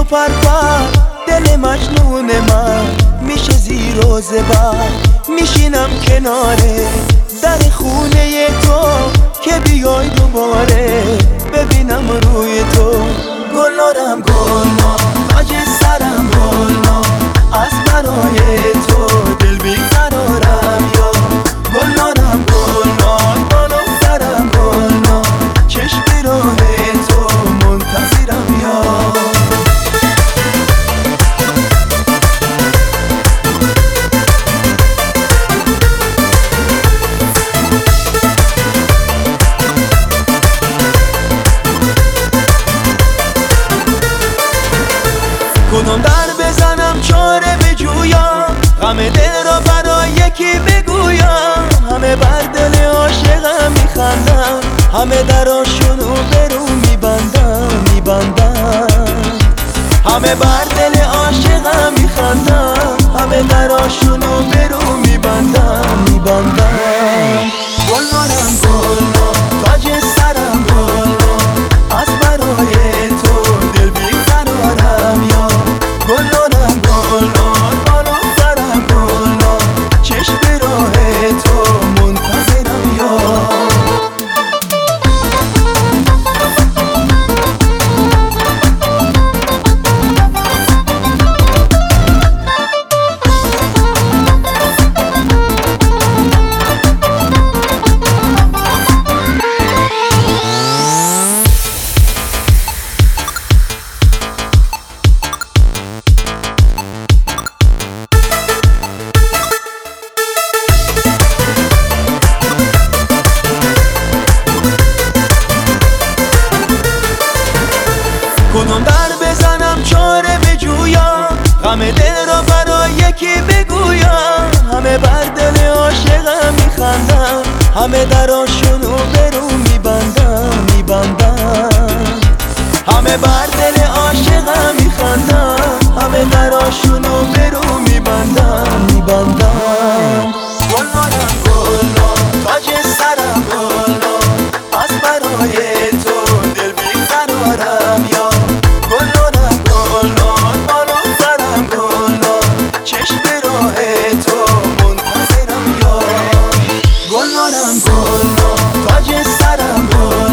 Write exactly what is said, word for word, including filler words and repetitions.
پر پر دل مجنون من میشه زیر و زبر. میشینم کناره در خونه تو که بیای دوباره ببینم روی تو. گلنارم گلنار تاج سرم گلنار از برای تو دل بیقرارم یا. گلنارم گلنار بالا سرم گلنار چشم راه تو منتظرم یا. کدوم در بزنم چاره بجویم، غم دل را برای یکی بگویم. همه بر دل عاشقم میخندم، همه دراشونو برو میبندم میبندم. همه بر دل عاشقم میخندم، همه دراشونو برو میبندم میبندم. گلنارم گلنار تاج سرم گلنار از برای تو دل بیقرارم یا. گلنارم گلنار بالا سرم گلنار چشم راه تو منتظرم یا. کدوم در بزنم چاره بجویم، غم دل را برای یکی بگویم. همه بر دل عاشقم میخندم، همه دراشونو برو میبندم میبندم. همه بر دل عاشقم میخندم، همه دراشونو برو میبندم میبندم. گلنارم گلنار تاج سرم گلنار از برای تو دل بیقرارم یا. گلنارم گلنار بالا سرم گلنار چشم راه تو منتظرم یا. گلنارم گلنار تاج سرم گلنار